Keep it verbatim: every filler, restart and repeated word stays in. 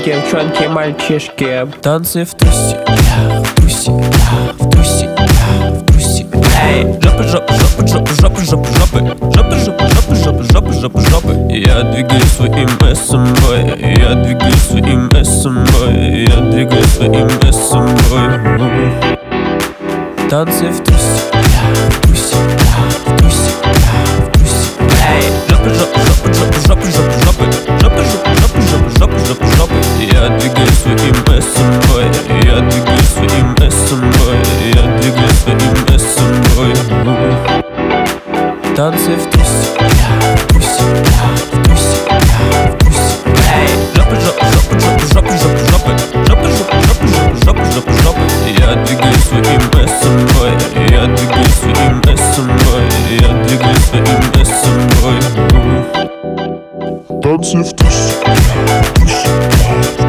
девчонки, мальчишки. Танцы в труселях, в труселях, в труселях, в труселях. Эй, жопы, жопы, жопы, жопы, жопы, жопы, жопы, жопы, жопы, жопы, жопы, жопы, жопы, жопы. Я двигаю своим эсом, бой, я двигаю своим эсом, бой, я двигаю своим эсом, бой. Танцы в труселях, в труселях, в труселях, в труселях. Эй, жопы, жопы, жопы, жопы, жопы, жопы, жопы, жопы, жопы, жопы, жопы, жопы, жопы, жопы. Я двигаю своим эсом, бой, я двигаю своим эсом, бой, я двигаю своим эсом, бой. Танцы в труселях, в труселях, в труселях, в труселях. Эй, жопы, жопы, жопы, жопы, жопы, жопы, жопы, жопы, жопы, жопы, жопы, жопы, жопы, жопы. Я двигаю своим эсом, бой, я двигаю своим эсом, бой, я двигаю своим эсом, бой. Танцы в труселях, в труселях.